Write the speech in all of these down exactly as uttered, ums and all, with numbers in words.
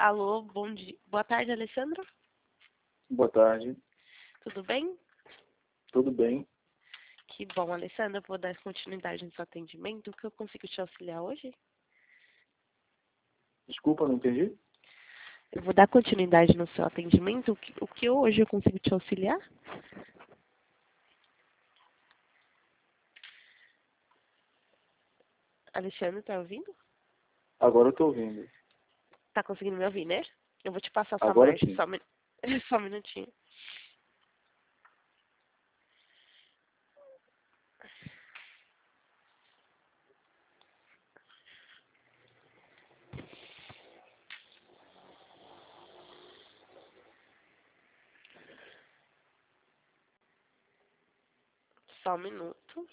Alô, bom dia. Boa tarde, Alessandro. Boa tarde, Tudo bem? tudo bem? Que bom, Alessandro. Eu vou dar continuidade no seu atendimento. O que eu consigo te auxiliar hoje? Desculpa, não entendi? Eu vou dar continuidade no seu atendimento. O que, o que hoje eu consigo te auxiliar? Alessandro, tá ouvindo? Agora eu tô ouvindo. Tá conseguindo me ouvir, né? Eu vou te passar sua Agora marcha. sim. Só, um min- só um minutinho. Só um minuto.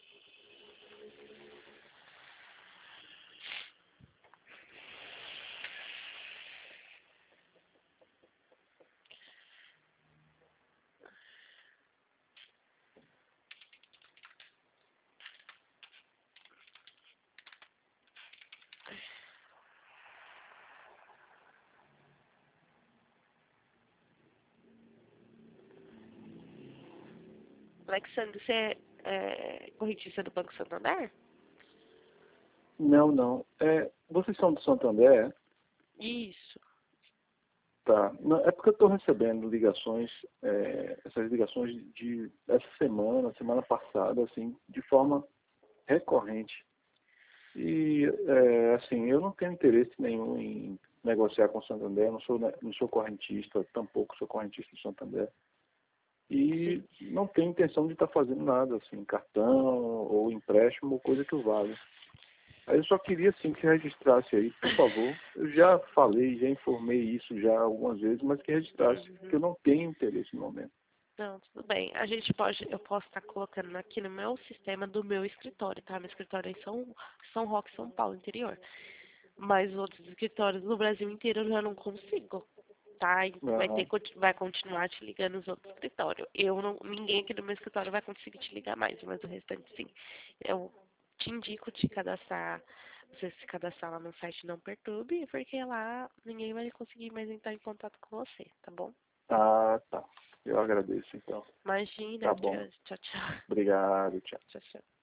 Alexandre, você é, é correntista do Banco Santander? Não, não. É, vocês são do Santander? Isso. Tá. Não, é porque eu estou recebendo ligações, é, essas ligações de essa semana, semana passada, assim, de forma recorrente. E, é, assim, eu não tenho interesse nenhum em negociar com o Santander, não sou, ne- não sou correntista, tampouco sou correntista do Santander. E Sim. não tenho intenção de estar fazendo nada, assim, cartão ou empréstimo, coisa que o valha. Aí eu só queria, assim, que registrasse aí, por favor. Eu já falei, já informei isso já algumas vezes, mas que registrasse, que eu Uhum. não tenho interesse no momento. Não, tudo bem. A gente pode, eu posso estar colocando aqui no meu sistema do meu escritório, tá? Meu escritório é em São, São Roque, São Paulo, interior. Mas os outros escritórios no Brasil inteiro eu já não consigo, tá? E vai ter, Aham. conti- vai continuar te ligando os outros escritórios. Eu não, ninguém aqui no meu escritório vai conseguir te ligar mais, mas o restante sim. Eu te indico te cadastrar, você se cadastrar lá no site Não Perturbe, porque lá ninguém vai conseguir mais entrar em contato com você, tá bom? Ah, tá. Eu agradeço, então. Imagina, Tá bom. tchau, tchau. Obrigado, tchau. Tchau, tchau.